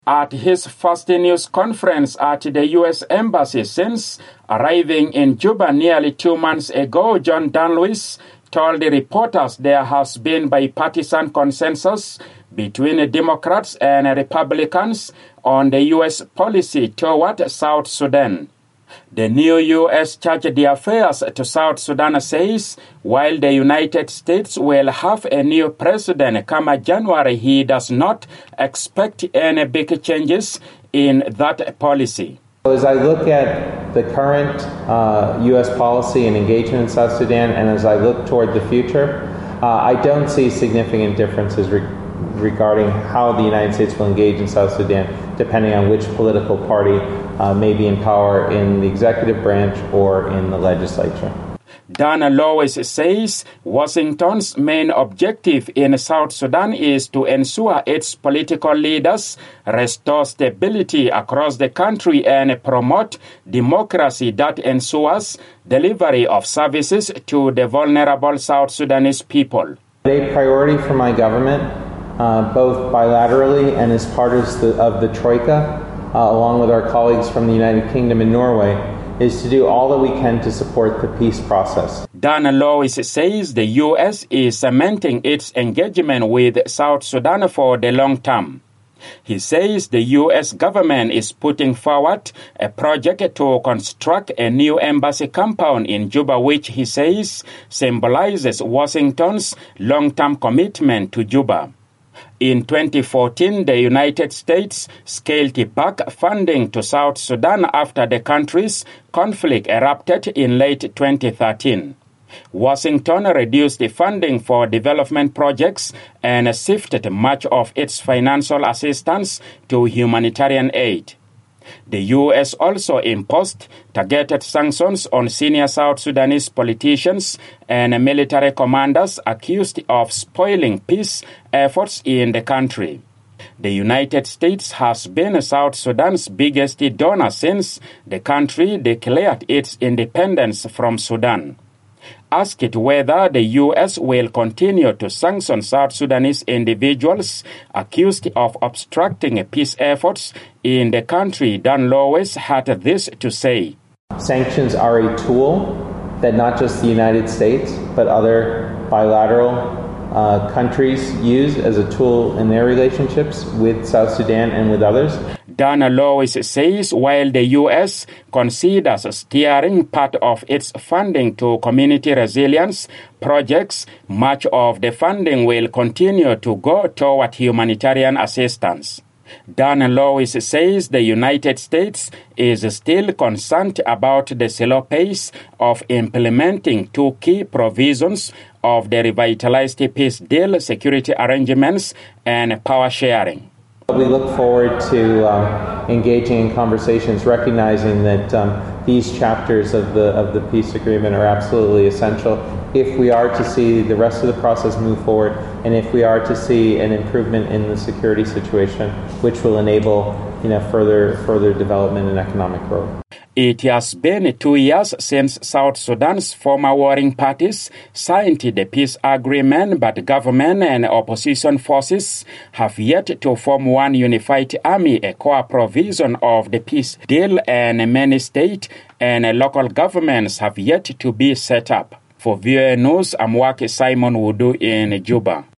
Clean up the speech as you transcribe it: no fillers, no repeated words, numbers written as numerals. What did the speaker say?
At his first news conference at the U.S. Embassy since arriving in Juba nearly 2 months ago, John Danlewis told the reporters there has been bipartisan consensus between Democrats and Republicans on the U.S. policy toward South Sudan. The new U.S. Chargé d'Affaires to South Sudan says while the United States will have a new president come January, he does not expect any big changes in that policy. As I look at the current U.S. policy and engagement in South Sudan, and as I look toward the future, I don't see significant differences regarding how the United States will engage in South Sudan, depending on which political party may be in power in the executive branch or in the legislature. Danlewis says Washington's main objective in South Sudan is to ensure its political leaders restore stability across the country and promote democracy that ensures delivery of services to the vulnerable South Sudanese people. A priority for my government, both bilaterally and as part of the Troika, along with our colleagues from the United Kingdom and Norway, is to do all that we can to support the peace process. Danlewis says the U.S. is cementing its engagement with South Sudan for the long term. He says the U.S. government is putting forward a project to construct a new embassy compound in Juba, which he says symbolizes Washington's long-term commitment to Juba. In 2014, the United States scaled back funding to South Sudan after the country's conflict erupted in late 2013. Washington reduced the funding for development projects and shifted much of its financial assistance to humanitarian aid. The U.S. also imposed targeted sanctions on senior South Sudanese politicians and military commanders accused of spoiling peace efforts in the country. The United States has been South Sudan's biggest donor since the country declared its independence from Sudan. Asked whether the U.S. will continue to sanction South Sudanese individuals accused of obstructing peace efforts in the country, Danlewis had this to say. Sanctions are a tool that not just the United States, but other bilateral countries use as a tool in their relationships with South Sudan and with others. Danlewis says while the U.S. considers steering part of its funding to community resilience projects, much of the funding will continue to go toward humanitarian assistance. Danlewis says the United States is still concerned about the slow pace of implementing two key provisions of the revitalized peace deal, security arrangements, and power sharing. We look forward to engaging in conversations, recognizing that these chapters of the peace agreement are absolutely essential if we are to see the rest of the process move forward and if we are to see an improvement in the security situation, which will enable further development and economic growth. It has been 2 years since South Sudan's former warring parties signed the peace agreement, but government and opposition forces have yet to form one unified army, a core provision of the peace deal, and many state and local governments have yet to be set up. For VOA News, I'm Waki Simon Wudu in Juba.